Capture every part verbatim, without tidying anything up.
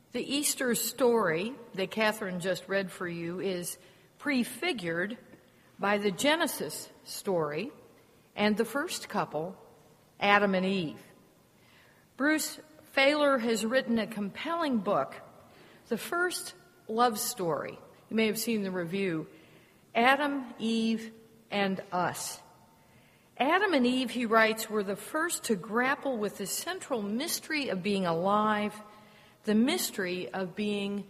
The Easter story that Catherine just read for you is prefigured by the Genesis story and the first couple, Adam and Eve. Bruce Feiler has written a compelling book, the first love story. You may have seen the review, Adam, Eve, and Us. Adam and Eve, he writes, were the first to grapple with the central mystery of being alive, the mystery of being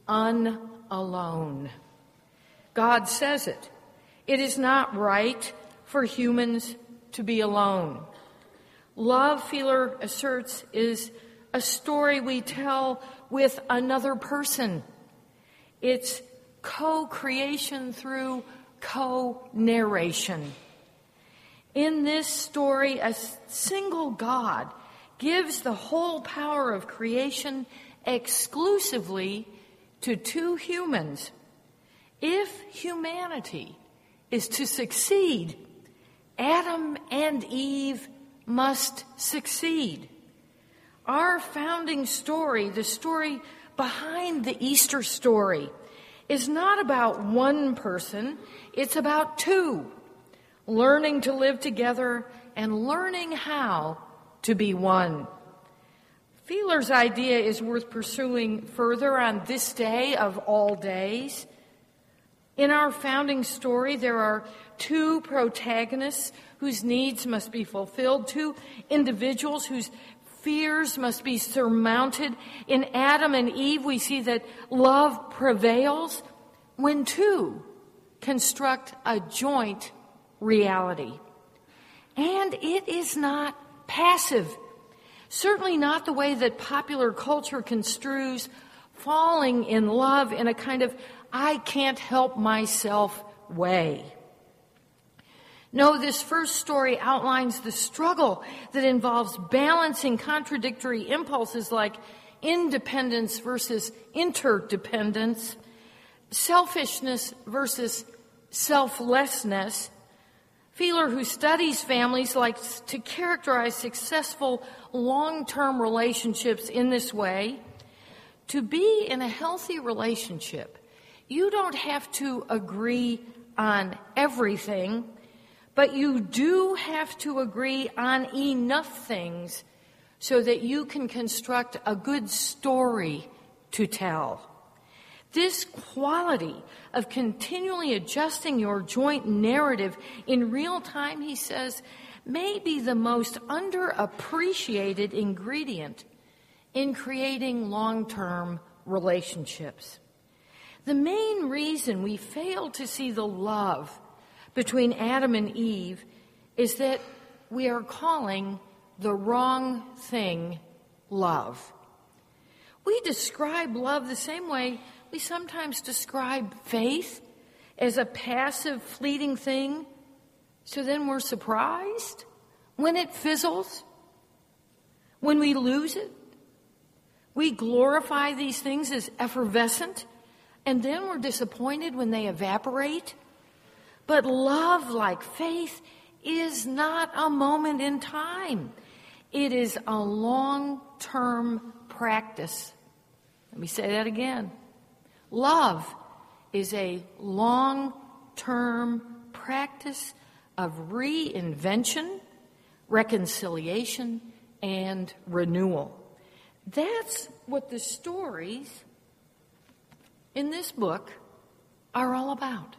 unalone. God says it. It is not right for humans to be alone. Love, Feiler asserts, is a story we tell with another person. It's co-creation through co-narration. In this story, a single God gives the whole power of creation exclusively to two humans. If humanity is to succeed, Adam and Eve must succeed. Our founding story, the story behind the Easter story, is not about one person, it's about two, learning to live together and learning how to be one. Feiler's idea is worth pursuing further on this day of all days. In our founding story, there are two protagonists whose needs must be fulfilled, two individuals whose fears must be surmounted. In Adam and Eve, we see that love prevails when two construct a joint reality. And it is not passive. Certainly not the way that popular culture construes falling in love in a kind of I can't help myself way. No, this first story outlines the struggle that involves balancing contradictory impulses like independence versus interdependence, selfishness versus selflessness. Feiler, who studies families, likes to characterize successful long-term relationships in this way. To be in a healthy relationship, you don't have to agree on everything, but you do have to agree on enough things so that you can construct a good story to tell. This quality of continually adjusting your joint narrative in real time, he says, may be the most underappreciated ingredient in creating long-term relationships. The main reason we fail to see the love between Adam and Eve is that we are calling the wrong thing love. We describe love the same way we sometimes describe faith, as a passive, fleeting thing, so then we're surprised when it fizzles, when we lose it. We glorify these things as effervescent, and then we're disappointed when they evaporate. But love, like faith, is not a moment in time. It is a long-term practice. Let me say that again. Love is a long-term practice of reinvention, reconciliation, and renewal. That's what the stories in this book are all about.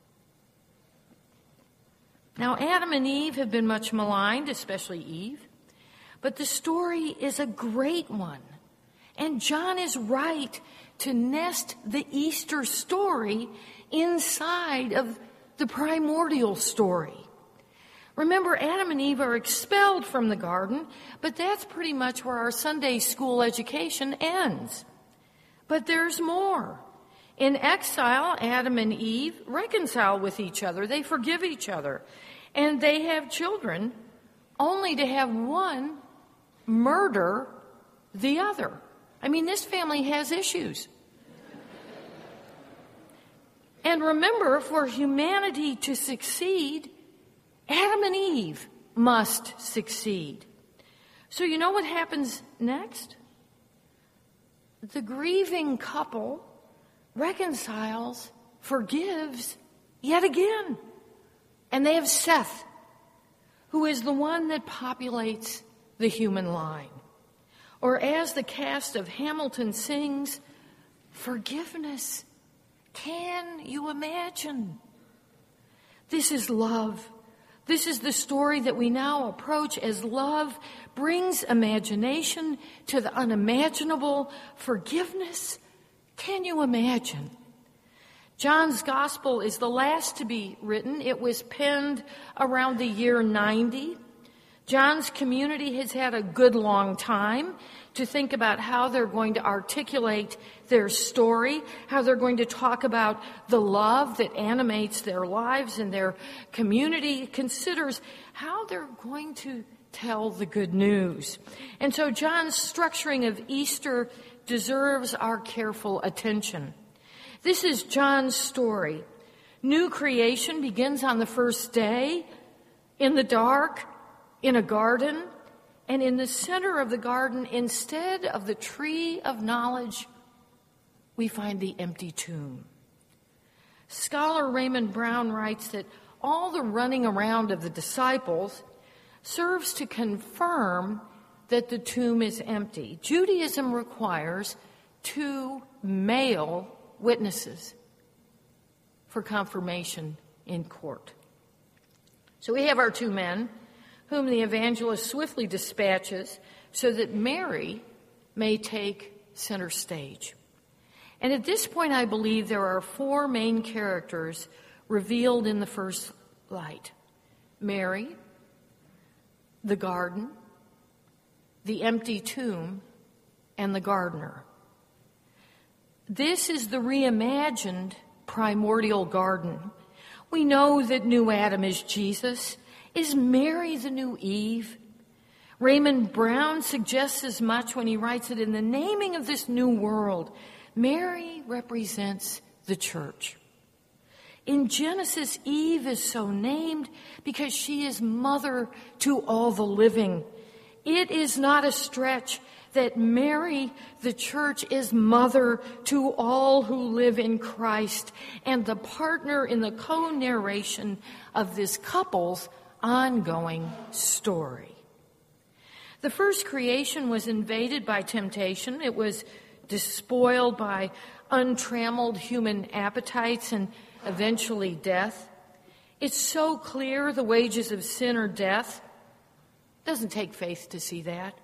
Now, Adam and Eve have been much maligned, especially Eve, but the story is a great one. And John is right to nest the Easter story inside of the primordial story. Remember, Adam and Eve are expelled from the garden, but that's pretty much where our Sunday school education ends. But there's more. In exile, Adam and Eve reconcile with each other. They forgive each other. And they have children, only to have one murder the other. I mean, this family has issues. And remember, for humanity to succeed, Adam and Eve must succeed. So you know what happens next? the grieving couple reconciles, forgives yet again. And they have Seth, who is the one that populates the human line. Or as the cast of Hamilton sings, forgiveness. Can you imagine? This is love. This is the story that we now approach as love brings imagination to the unimaginable. Forgiveness. Can you imagine? John's Gospel is the last to be written. It was penned around the year ninety. John's community has had a good long time to think about how they're going to articulate their story, how they're going to talk about the love that animates their lives, and their community considers how they're going to tell the good news. And so John's structuring of Easter deserves our careful attention. This is John's story. New creation begins on the first day, in the dark, in a garden, and in the center of the garden, instead of the tree of knowledge, we find the empty tomb. Scholar Raymond Brown writes that all the running around of the disciples serves to confirm that the tomb is empty. Judaism requires two male witnesses for confirmation in court. So we have our two men, whom the evangelist swiftly dispatches so that Mary may take center stage. And at this point, I believe there are four main characters revealed in the first light: Mary, the garden, the empty tomb, and the gardener. This is the reimagined primordial garden. We know that new Adam is Jesus. Is Mary the new Eve? Raymond Brown suggests as much when he writes that in the naming of this new world, Mary represents the church. In Genesis, Eve is so named because she is mother to all the living. It is not a stretch that Mary, the church, is mother to all who live in Christ and the partner in the co-narration of this couple's ongoing story. The first creation was invaded by temptation. It was despoiled by untrammeled human appetites and eventually death. It's so clear the wages of sin are death. It doesn't take faith to see that.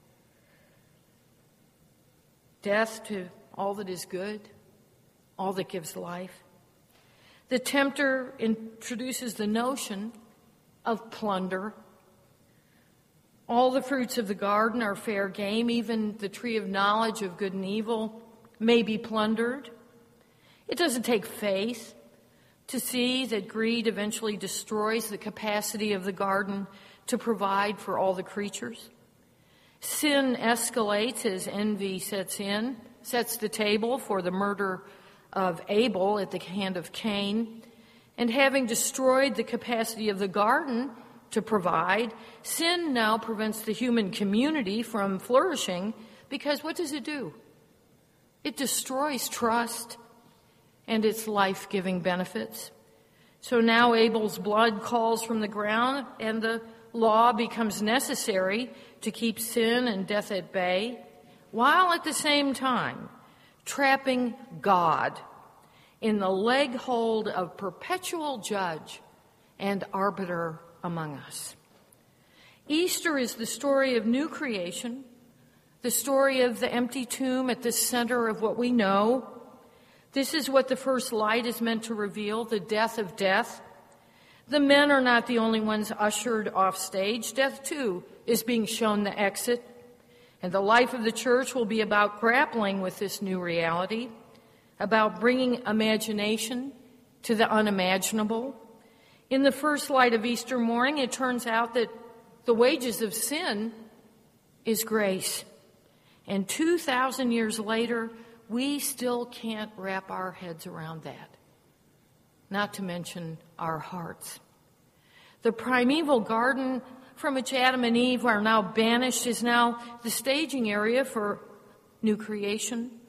Death to all that is good, all that gives life. The tempter introduces the notion of plunder. All the fruits of the garden are fair game. Even the tree of knowledge of good and evil may be plundered. It doesn't take faith to see that greed eventually destroys the capacity of the garden to provide for all the creatures. Sin escalates as envy sets in, sets the table for the murder of Abel at the hand of Cain. And having destroyed the capacity of the garden to provide, sin now prevents the human community from flourishing because what does it do? It destroys trust and its life-giving benefits. So now Abel's blood calls from the ground and the law becomes necessary to keep sin and death at bay, while at the same time trapping God in the leg hold of perpetual judge and arbiter among us. Easter is the story of new creation, the story of the empty tomb at the center of what we know. This is what the first light is meant to reveal, the death of death. The men are not the only ones ushered off stage. Death, too, is being shown the exit. And the life of the church will be about grappling with this new reality, about bringing imagination to the unimaginable. In the first light of Easter morning, it turns out that the wages of sin is grace. And two thousand years later, we still can't wrap our heads around that, not to mention our hearts. The primeval garden from which Adam and Eve are now banished is now the staging area for new creation.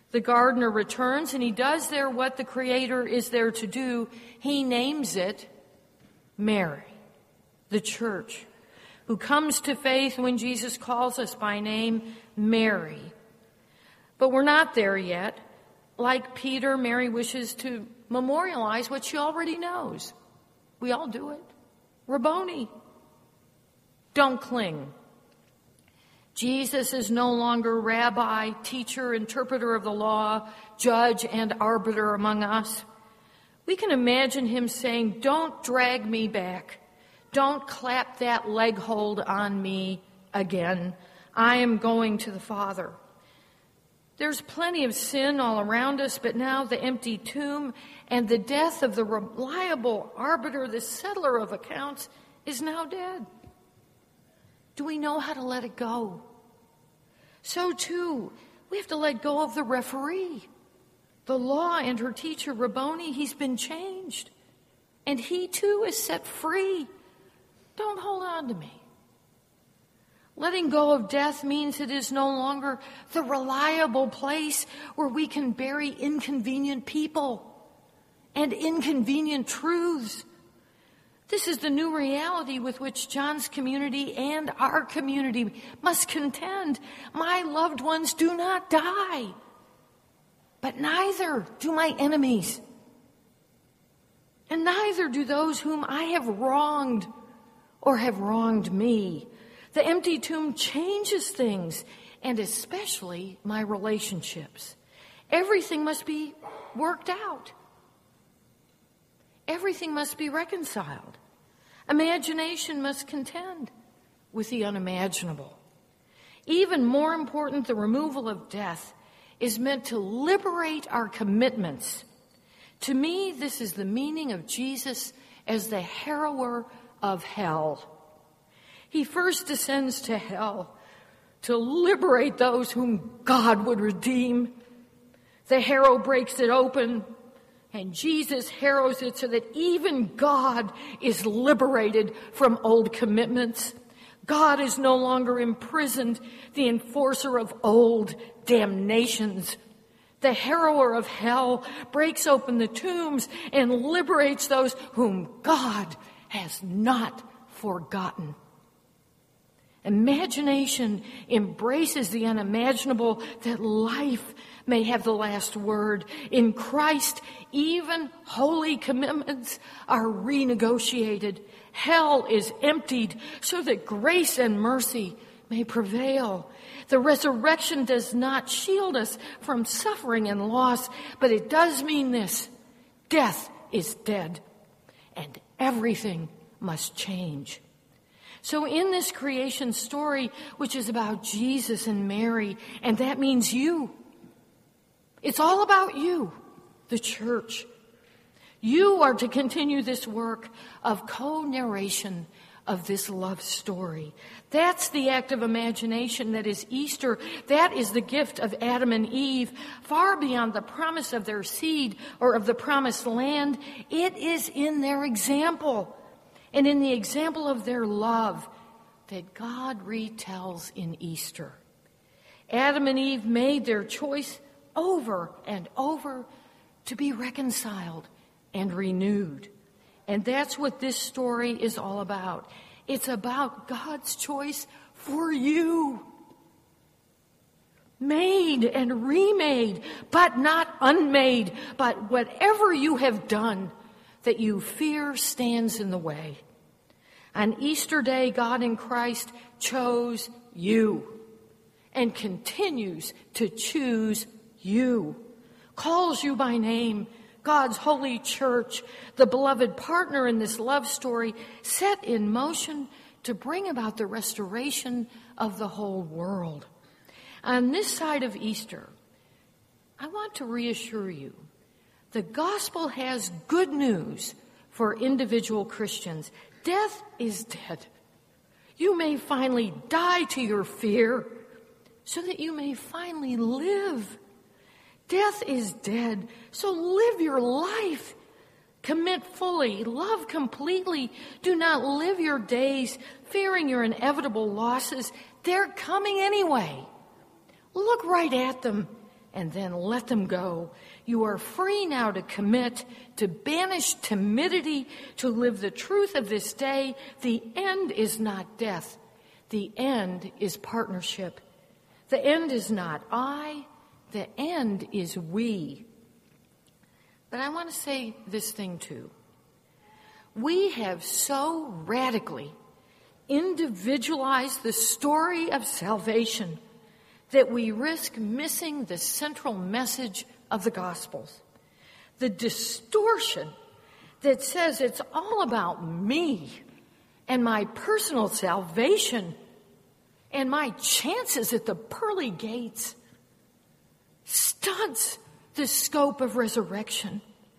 The gardener returns, and he does there what the Creator is there to do. He names it Mary, the church, who comes to faith when Jesus calls us by name, Mary. But we're not there yet. Like Peter, Mary wishes to memorialize what she already knows. We all do it. Rabboni. Don't cling. Jesus is no longer rabbi, teacher, interpreter of the law, judge, and arbiter among us. We can imagine him saying, don't drag me back. Don't clap that leg hold on me again. I am going to the Father. There's plenty of sin all around us, but now the empty tomb and the death of the reliable arbiter, the settler of accounts, is now dead. Do we know how to let it go? So too, we have to let go of the referee. The law and her teacher, Rabboni, he's been changed. And he too is set free. Don't hold on to me. Letting go of death means it is no longer the reliable place where we can bury inconvenient people and inconvenient truths. This is the new reality with which John's community and our community must contend. My loved ones do not die, but neither do my enemies. And neither do those whom I have wronged or have wronged me. The empty tomb changes things, and especially my relationships. Everything must be worked out. Everything must be reconciled. Imagination must contend with the unimaginable. Even more important, the removal of death is meant to liberate our commitments. To me, this is the meaning of Jesus as the harrower of hell. He first descends to hell to liberate those whom God would redeem. The harrow breaks it open, and Jesus harrows it so that even God is liberated from old commitments. God is no longer imprisoned, the enforcer of old damnations. The harrower of hell breaks open the tombs and liberates those whom God has not forgotten. Imagination embraces the unimaginable, that life may have the last word. In Christ, even holy commitments are renegotiated. Hell is emptied so that grace and mercy may prevail. The resurrection does not shield us from suffering and loss, but it does mean this: death is dead, and everything must change. So in this creation story, which is about Jesus and Mary, and that means you, it's all about you, the church. You are to continue this work of co-narration of this love story. That's the act of imagination that is Easter. That is the gift of Adam and Eve, far beyond the promise of their seed or of the promised land. It is in their example and in the example of their love that God retells in Easter. Adam and Eve made their choice over and over to be reconciled and renewed. And that's what this story is all about. It's about God's choice for you. Made and remade, but not unmade. But whatever you have done that you fear stands in the way. On Easter Day, God in Christ chose you and continues to choose you. Calls you by name, God's holy church, the beloved partner in this love story, set in motion to bring about the restoration of the whole world. On this side of Easter, I want to reassure you, the gospel has good news for individual Christians. Death is dead. You may finally die to your fear so that you may finally live. Death is dead, so live your life. Commit fully, love completely. Do not live your days fearing your inevitable losses. They're coming anyway. Look right at them and then let them go. You are free now to commit, to banish timidity, to live the truth of this day. The end is not death. The end is partnership. The end is not I. The end is we. But I want to say this thing too. We have so radically individualized the story of salvation that we risk missing the central message of the Gospels. The distortion that says it's all about me and my personal salvation and my chances at the pearly gates stunts the scope of resurrection.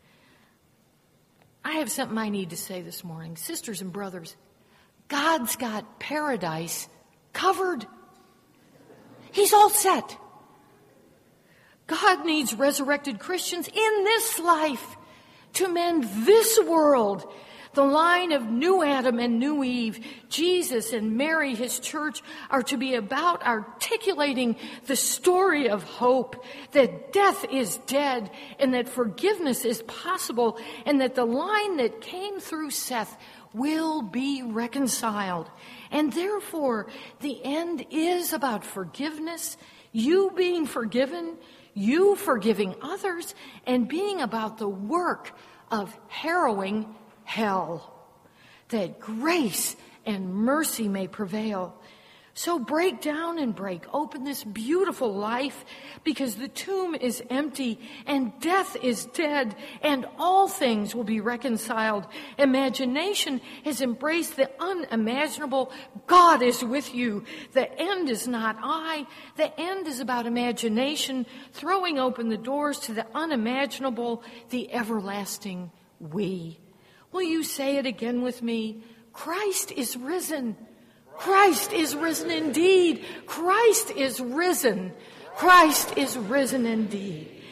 I have something I need to say this morning. Sisters and brothers, God's got paradise covered. He's all set. God needs resurrected Christians in this life to mend this world. The line of new Adam and new Eve, Jesus and Mary, his church, are to be about articulating the story of hope, that death is dead and that forgiveness is possible and that the line that came through Seth will be reconciled. And therefore, the end is about forgiveness, you being forgiven, you forgiving others, and being about the work of harrowing hell, that grace and mercy may prevail. So break down and break open this beautiful life, because the tomb is empty and death is dead and all things will be reconciled. Imagination has embraced the unimaginable. God is with you. The end is not I. The end is about imagination throwing open the doors to the unimaginable, the everlasting we. Will you say it again with me? Christ is risen. Christ is risen indeed. Christ is risen. Christ is risen indeed.